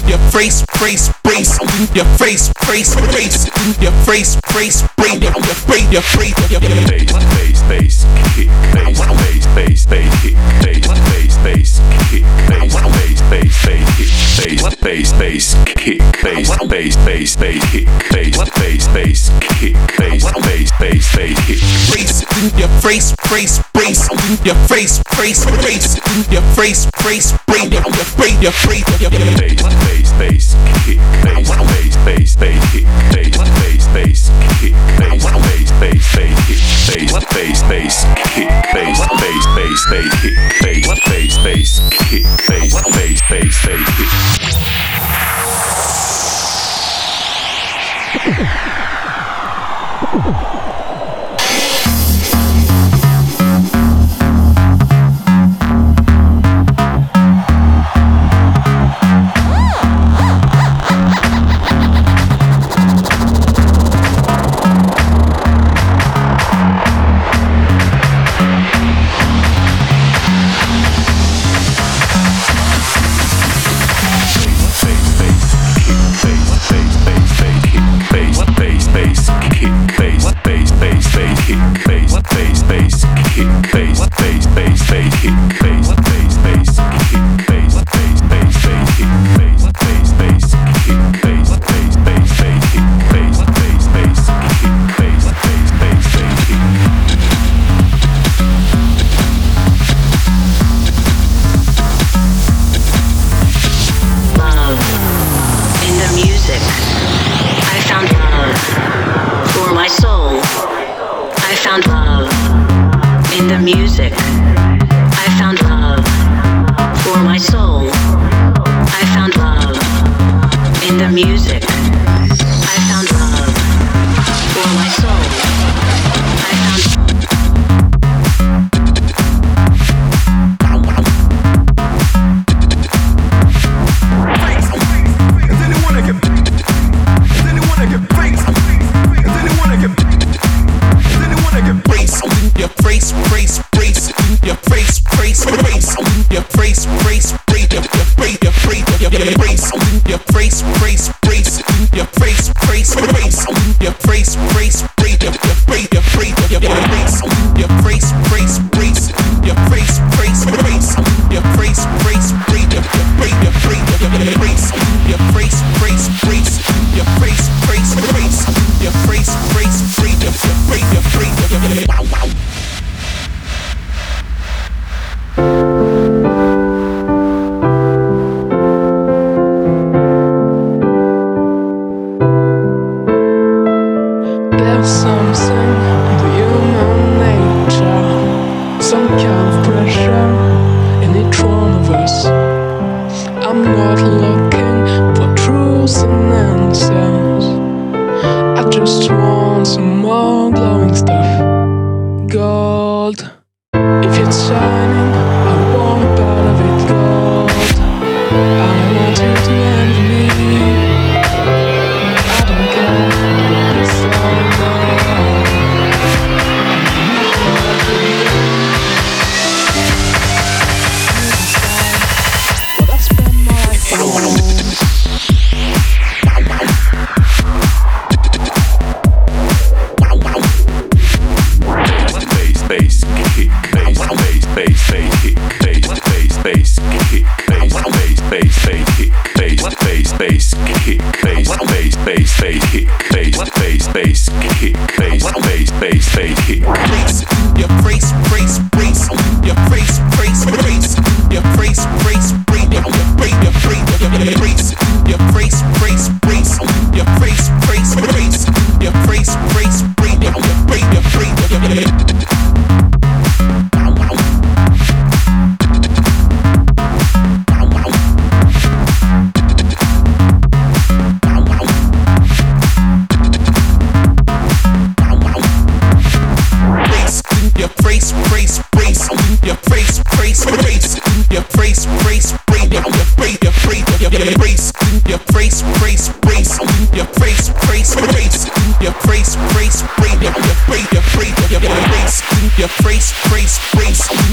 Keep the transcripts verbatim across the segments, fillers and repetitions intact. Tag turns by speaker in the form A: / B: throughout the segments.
A: your face, face, brace, your face, face, brace, your face, face, brace, your brace, your brace, your face, face, kick, face, face, face, face, kick, face, face, face, kick, face, face, face, face, kick, face, face, face, kick, face, face, face, face, kick, face, face, face, kick, face, face, face, face, kick, brace, your face, face, brace, your face, face, brace, your face, face, brace, your brace, your brace, your face, face, face, kick, face, face, face, face, kick, face, face, face, kick, face, face, face, face, kick, face, face, face, kick, face, face, face, face, kick, face, face, face, kick, face, face, face, face, kick.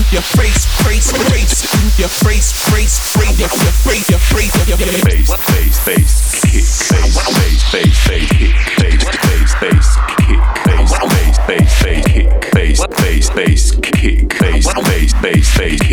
A: Your face, face, face, your face, your face, your face, your face, bass kick, bass, bass, bass, bass kick, bass, bass, bass kick, bass, bass, bass, bass kick, bass, bass, bass kick, bass, bass, bass, bass